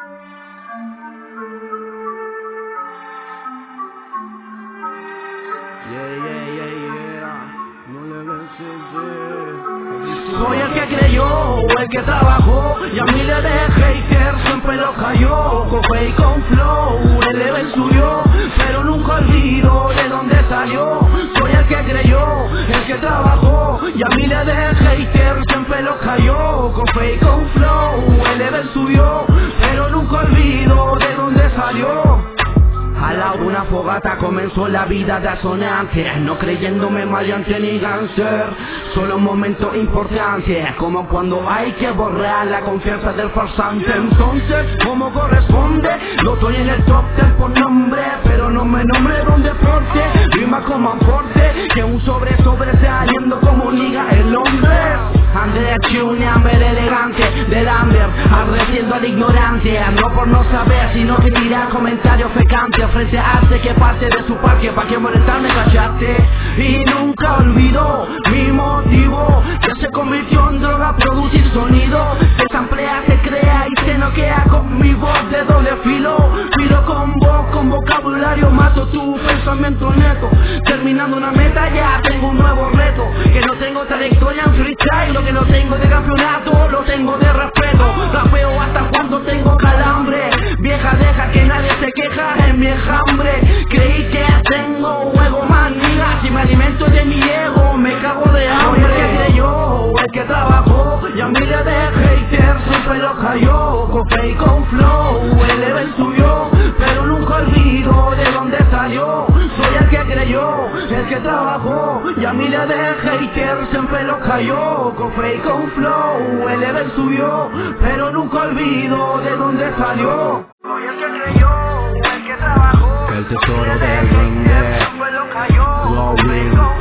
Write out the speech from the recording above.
Soy el que creyó, el que trabajó, y a miles de haters siempre lo cayó. Con fe y con flow, el level subió, pero nunca olvido de dónde salió. Soy el que creyó, el que trabajó, y a miles de haters siempre lo cayó. Con fe y con flow, el level subió, pero nunca olvido de dónde salió. Al lado de una fogata comenzó la vida de asonante, no creyéndome maleante ni gánster, solo un momento importante, como cuando hay que borrar la confianza del farsante. Entonces, como corresponde, no estoy en el top 10 por nombre, pero no me nombre de un deporte, rima como aporte, que un sobre saliendo como liga el hombre. André Chune, Amber elegante, del Amber, arreciendo al ignorante, no por no saber, sino que tirar comentarios fecantes frente a arte que parte de su parque, pa' que molestarme, cachaste. Y nunca olvidó mi motivo, que se convirtió en droga, producir sonido, se samplea, se crea y se noquea con mi voz de doble filo. Pido con voz, con vocabulario, mato tu pensamiento neto, terminando una meta ya tengo un nuevo reto, que no tengo trayectoria en freestyle, lo que no tengo de campeonato, lo tengo de respeto, rapeo hasta cuando tengo calambre, vieja deja que nadie se queja en mi enjambre, creí que tengo juego más niga, si me alimento de mi ego me cago de hambre. Soy el que creyó, el que trabajó, y a miles de haters siempre lo cayó, con fe y con flow, el level subió, pero nunca olvido de dónde salió. Soy el que creyó, el que trabajó, y a miles de haters siempre lo cayó, con fe y con flow, el level subió, pero nunca olvido de dónde salió. Soy el que creyó, el que trabajó, el tesoro del ring, siempre lo cayó, con fe y con